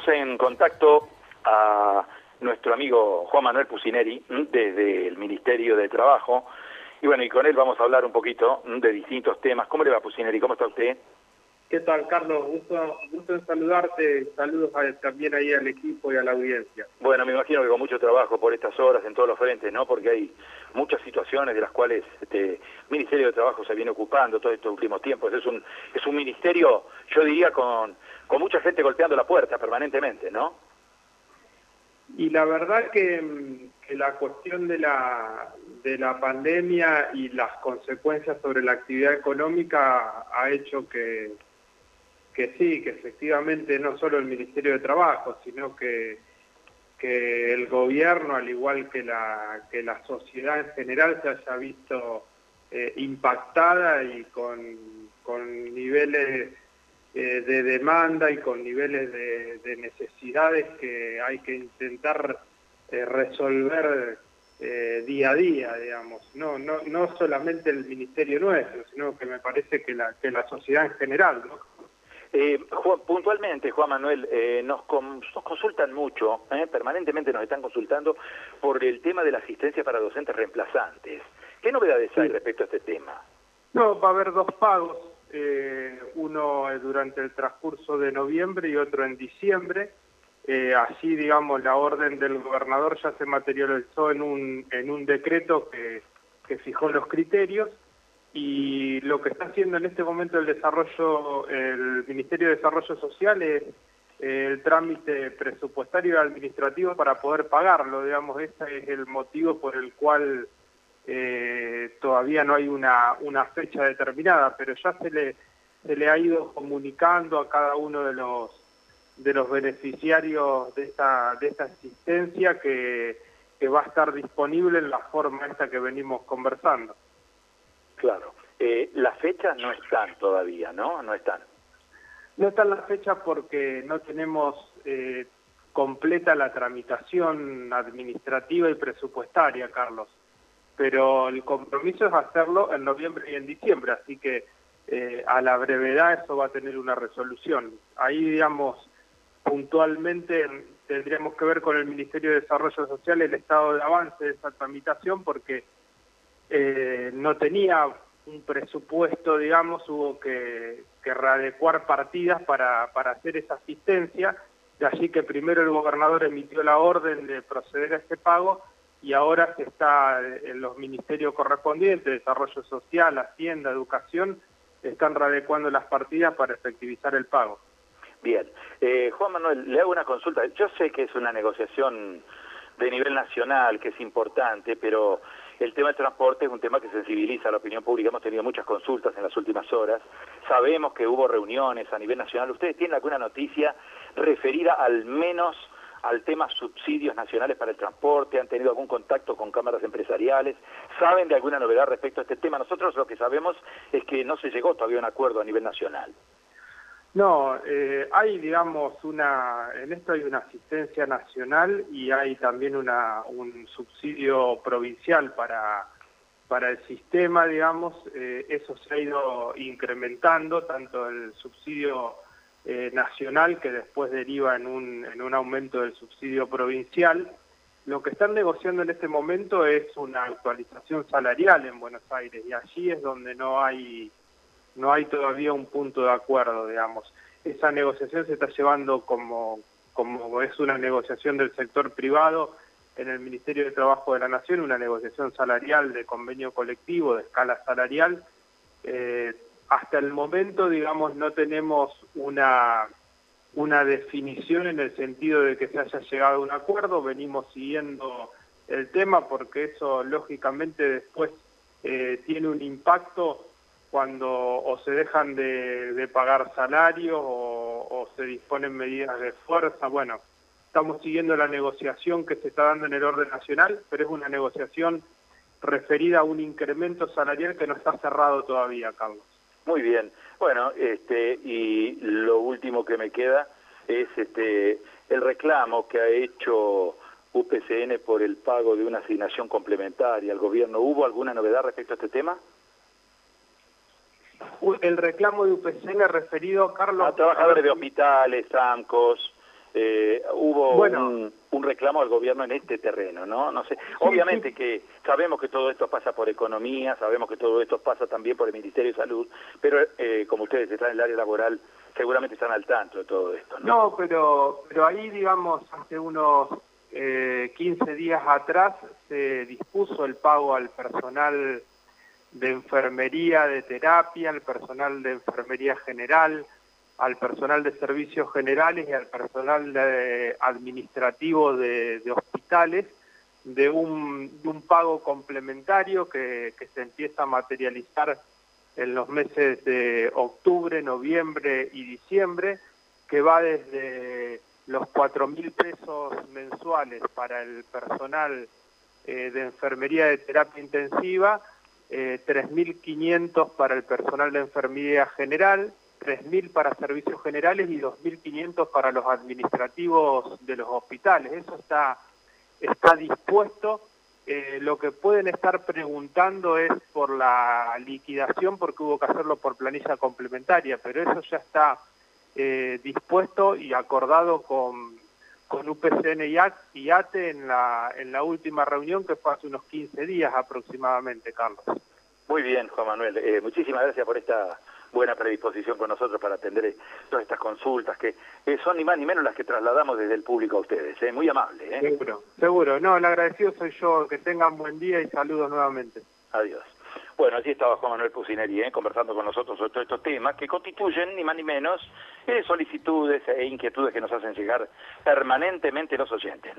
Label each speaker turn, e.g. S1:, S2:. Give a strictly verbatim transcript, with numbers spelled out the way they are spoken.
S1: tenemos en contacto a nuestro amigo Juan Manuel Pucineri desde el Ministerio de Trabajo, y bueno, y con él vamos a hablar un poquito de distintos temas. ¿Cómo le va, Pucineri? ¿Cómo está usted?
S2: ¿Qué tal, Carlos? Gusto, gusto en saludarte. Saludos a, también ahí al equipo y a la audiencia.
S1: Bueno, me imagino que con mucho trabajo por estas horas en todos los frentes, ¿no? Porque hay muchas situaciones de las cuales este Ministerio de Trabajo se viene ocupando todos estos últimos tiempos. Es un es un ministerio, yo diría, con, con mucha gente golpeando la puerta permanentemente, ¿no?
S2: Y la verdad que, que la cuestión de la, de la pandemia y las consecuencias sobre la actividad económica ha hecho que, que sí, que efectivamente no solo el Ministerio de Trabajo, sino que, que el gobierno, al igual que la, que la sociedad en general, se haya visto eh, impactada y con, con niveles eh, de demanda y con niveles de, de necesidades que hay que intentar eh, resolver eh, día a día, digamos. No, no, no solamente el Ministerio nuestro, sino que me parece que la, que la sociedad en general, ¿no?
S1: Eh, Juan, puntualmente, Juan Manuel, eh, nos, con, nos consultan mucho, eh, permanentemente nos están consultando por el tema de la asistencia para docentes reemplazantes. ¿Qué novedades hay respecto a este tema?
S2: No, va a haber dos pagos, eh, uno durante el transcurso de noviembre y otro en diciembre. Eh, así, digamos, la orden del gobernador ya se materializó en un, en un decreto que, que fijó los criterios. Y lo que está haciendo en este momento el desarrollo, el Ministerio de Desarrollo Social es eh, el trámite presupuestario y administrativo para poder pagarlo, digamos. Ese es el motivo por el cual eh, todavía no hay una, una fecha determinada, pero ya se le, se le ha ido comunicando a cada uno de los, de los beneficiarios de esta, de esta asistencia que, que va a estar disponible en la forma esta que venimos conversando.
S1: Claro. Eh, las fechas no están todavía, ¿no? No están.
S2: No están las fechas porque no tenemos eh, completa la tramitación administrativa y presupuestaria, Carlos. Pero el compromiso es hacerlo en noviembre y en diciembre, así que eh, a la brevedad eso va a tener una resolución. Ahí, digamos, puntualmente tendríamos que ver con el Ministerio de Desarrollo Social el estado de avance de esa tramitación porque Eh, no tenía un presupuesto, digamos, hubo que, que readecuar partidas para, para hacer esa asistencia, de allí que primero el gobernador emitió la orden de proceder a este pago y ahora se está en los ministerios correspondientes, Desarrollo Social, Hacienda, Educación, están readecuando las partidas para efectivizar el pago.
S1: Bien. Eh, Juan Manuel, le hago una consulta. Yo sé que es una negociación de nivel nacional, que es importante, pero el tema del transporte es un tema que sensibiliza a la opinión pública. Hemos tenido muchas consultas en las últimas horas. Sabemos que hubo reuniones a nivel nacional. ¿Ustedes tienen alguna noticia referida al menos al tema subsidios nacionales para el transporte? ¿Han tenido algún contacto con cámaras empresariales? ¿Saben de alguna novedad respecto a este tema? Nosotros lo que sabemos es que no se llegó todavía a un acuerdo a nivel nacional.
S2: No, eh, hay, digamos, una, en esto hay una asistencia nacional y hay también una, un subsidio provincial para, para el sistema, digamos, eh, eso se ha ido incrementando, tanto el subsidio eh, nacional que después deriva en un, en un aumento del subsidio provincial. Lo que están negociando en este momento es una actualización salarial en Buenos Aires y allí es donde no hay... no hay todavía un punto de acuerdo, digamos. Esa negociación se está llevando como, como es una negociación del sector privado en el Ministerio de Trabajo de la Nación, una negociación salarial de convenio colectivo, de escala salarial. Eh, hasta el momento, digamos, no tenemos una, una definición en el sentido de que se haya llegado a un acuerdo, venimos siguiendo el tema porque eso, lógicamente, después eh, tiene un impacto cuando o se dejan de, de pagar salarios o, o se disponen medidas de fuerza. Bueno, estamos siguiendo la negociación que se está dando en el orden nacional, pero es una negociación referida a un incremento salarial que no está cerrado todavía, Carlos.
S1: Muy bien. Bueno, este y lo último que me queda es este el reclamo que ha hecho U P C N por el pago de una asignación complementaria al gobierno. ¿Hubo alguna novedad respecto a este tema?
S2: El reclamo de U P C N referido, Carlos...
S1: A trabajadores de hospitales, AMCOS, eh,
S2: bueno,
S1: un, un reclamo al gobierno en este terreno, ¿no? No sé.
S2: Sí,
S1: Obviamente
S2: sí.
S1: que sabemos que todo esto pasa por economía, sabemos que todo esto pasa también por el Ministerio de Salud, pero eh, como ustedes están en el área laboral, seguramente están al tanto de todo esto, ¿no?
S2: No, pero, pero ahí, digamos, hace unos eh, quince días atrás se dispuso el pago al personal de enfermería, de terapia, al personal de enfermería general, al personal de servicios generales y al personal de, administrativo de, de hospitales, de un, de un pago complementario que, que se empieza a materializar en los meses de octubre, noviembre y diciembre, que va desde los cuatro mil pesos mensuales para el personal eh, de enfermería de terapia intensiva, eh, tres mil quinientos para el personal de enfermería general, tres mil para servicios generales y dos mil quinientos para los administrativos de los hospitales. Eso está, está dispuesto. Eh, lo que pueden estar preguntando es por la liquidación, porque hubo que hacerlo por planilla complementaria, pero eso ya está eh, dispuesto y acordado con, con U P C N y A T E en la, en la última reunión, que fue hace unos quince días aproximadamente, Carlos.
S1: Muy bien, Juan Manuel. Eh, muchísimas gracias por esta buena predisposición con nosotros para atender todas estas consultas, que eh, son ni más ni menos las que trasladamos desde el público a ustedes. Eh. Muy amable. ¿eh?
S2: Seguro, seguro. No, el agradecido soy yo. Que tengan buen día y saludos nuevamente.
S1: Adiós. Bueno, allí estaba Juan Manuel Pucineri, ¿eh? conversando con nosotros sobre todos estos temas que constituyen, ni más ni menos, eh, solicitudes e inquietudes que nos hacen llegar permanentemente los oyentes.